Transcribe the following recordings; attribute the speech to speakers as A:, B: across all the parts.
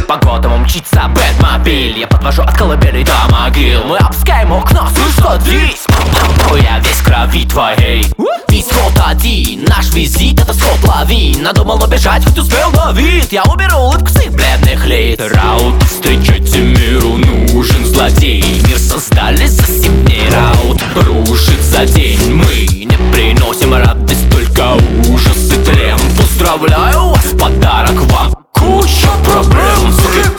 A: По Готэму мчится Бэтмобиль. Я подвожу от колыбели до могил. Мы опускаем окна, слышь, садись. Я весь в крови твоей. Исход один, наш визит — это сход лавин. Надумал убежать, хоть успел на вид. Я уберу улыбку с их бледных лиц. Раут, встречайте, миру нужен злодей. Мир создали за 7 дней. Раут рушит за день. Мы не приносим радость, только ужас и тлен. Поздравляю вас, подарок вам куча проблем.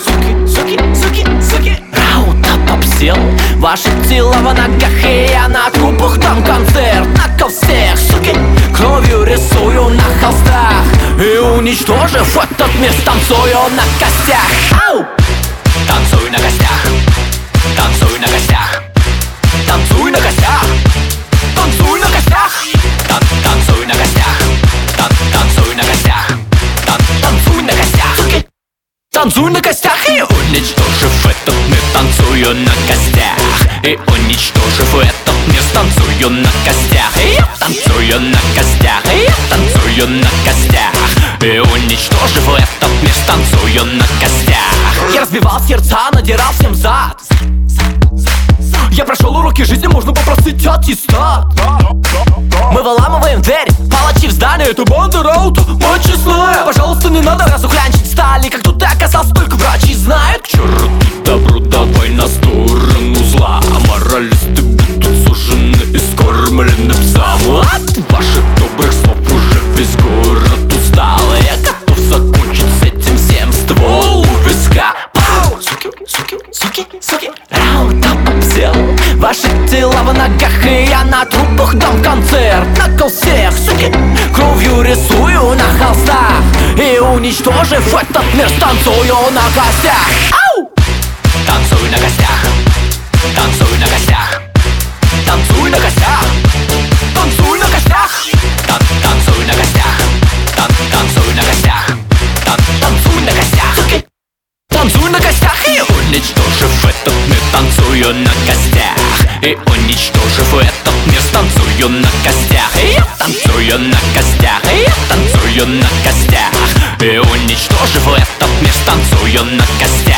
A: Суки. Раут обсел ваши тела в ногах, и я на трупах дам концерт. Накол всех, суки, кровью рисую на холстах. И уничтожив этот мир, танцую на костях. Ау! Танцуй на костях. Танцуй на костях. Танцуй на костях. Танцуй на костях. Танцуй на костях. Танцуй на костях. Танцуй на костях. Суки! Танцуй на костях. И уничтожив этот мир, танцую на костях. И уничтожив этот мир, танцую на костях. И я танцую на костях. И я танцую на костях. И уничтожив этот мир, танцую на костях. Я разбивал сердца, надирал всем зад. Я прошел уроки жизни, можно попросить аттестат. Мы выламываем дверь, палачи в здании. Это банда Раута, мать честная. Пожалуйста, не надо разухлянчить стали. Как тут ты оказался, только врачи знают. К черту добру, давай на сторону зла. А моралисты будут сужены и скормлены псам. От ваших добрых слов уже весь город устал. Я готов закончить с этим всем, ствол у виска. Суки, Раута обсел ваши тела в ногах, и я на трупах дам концерт. Накол всех, суки, кровью рисую на холстах. И уничтожив этот мир, станцую на костях. Ау! Танцуй на костях. Танцуй на костях. Танцуй на костях. Танцуй на костях. Танцуй на костях. Танцуй на костях. Танцуй на костях. Суки! Танцуй на костях. И уничтожив этот мир, танцую на костях. И уничтожив этот мир, танцую на костях. И я танцую на костях. И я танцую на костях. И уничтожив этот мир, танцую на костях.